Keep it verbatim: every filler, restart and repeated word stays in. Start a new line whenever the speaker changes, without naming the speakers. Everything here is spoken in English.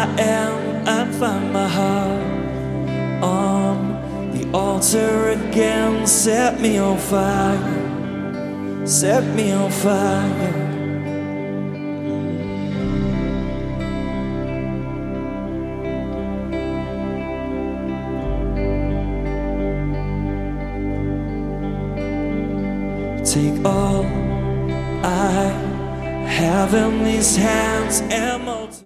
am and find my heart on the altar again. Set me on fire, set me on fire. Take all I have in these hands and multiply.